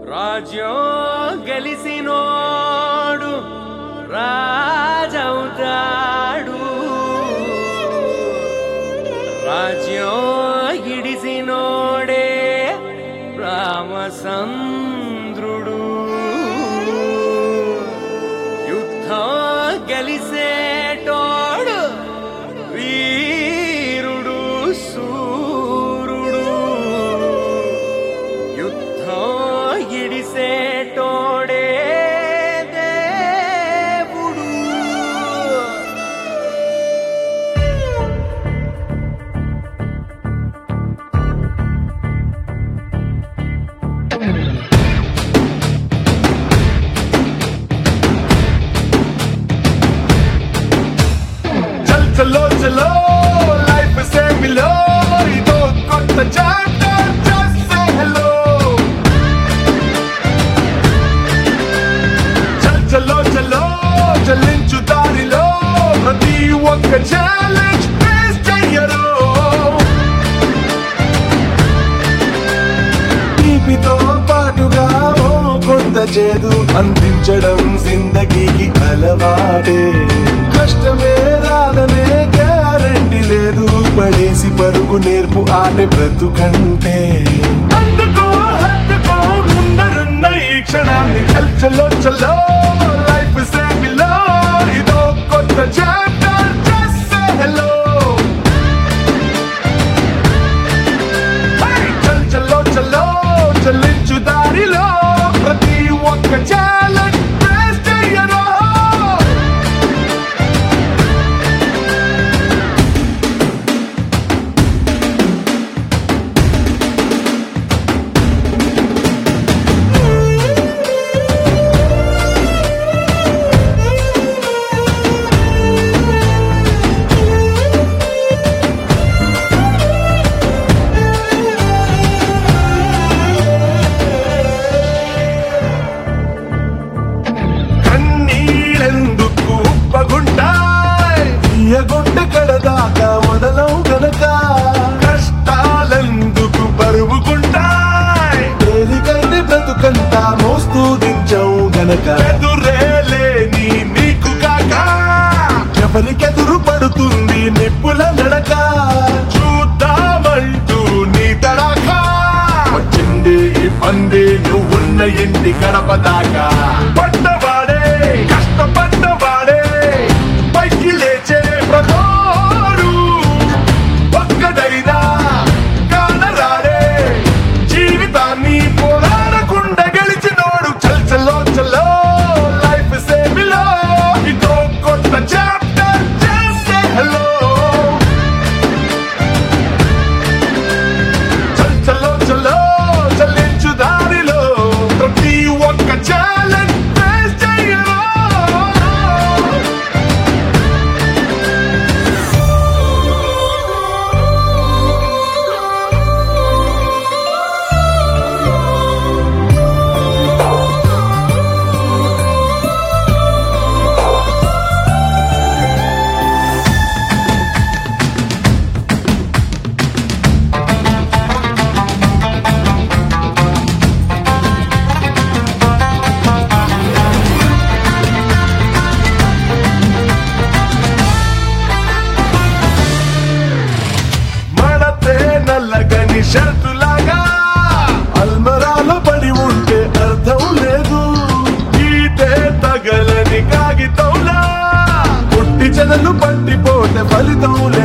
రాజ్యం గెలిసినోడు రాజవుతాడు, రాజ్యం ఇడిసినోడే రామచంద్రుడు. యుద్ధం గెలిసేటోడు వీరుడు సూరుడు, యుద్ధం ఇడిసేటోడే దేవుడు. चल चलो चलो लाइफ से मिलो, इदो కొత్త చాప్టర్ just say hello. చల్ చలో చలో చలించు దారిలో ప్రతి ఒక్క ఛాలెంజ్ ఫేస్ చెయ్యరు. తీపితో పాటుగా ఓ కొంత చేదు అందించడం జిందగీకి అలవాటే. కష్టమే రాదనే గ్యారంటీ లేదు, పడేసి పరుగు నేర్పు ఆటే బ్రతుకంటే. అందుకో హత్తుకో ముందరున్న ఈ క్షణాన్ని. చల్ చలో చలో లైఫ్ సే మిలో, ఇదో కొత్త చాప్టర్ just say hello. చల్ చలో చలో చలించు దారిలో ప్రతి ఒక్క ఛాలెంజ్ ఫేస్ చెయ్యరు. కన్నీళ్ళెందుకు ఉప్పగుంటాయ్, తీయగుండె కడదాకా మొదలవు గనక. కష్టాలెందుకు బరువుకుంటాయ్, తేలికైతే బ్రతుకంతా మోస్తూ దించవు గనక. ఎదురేలేని నీకు కాక ఎవరికెదురు పడుతుంది నిప్పుల నడక. చూద్దామంటూ నీ తడాకా వచ్చింది ఈ పంది నువ్వున్న ఇంటి గడప దాకా. పడ్డవాడే కష్టపడ్డవాడే పైకి లేచే ప్రతోడు, ఒక్కడైనా కానరాడే జీవితాన్ని పోరాడకుండా గెలిచినోడు. చల్ చలో చలో లైఫ్ సే మిలో, ఇదో కొత్త చాప్టర్ just say hello. చల్ చలో చలో చలించు దారిలో ప్రతి ఒక్క ఛాలెంజ్ ఫేస్ చెయ్యరు. మడతే నల్లగని షర్టులాగా అల్మరాలో పడి ఉంటే అర్థం లేదు. ఈటే తగలని కాగితంలా పుట్టి చెదలు పట్టిపోతే ఫలితం లేదు.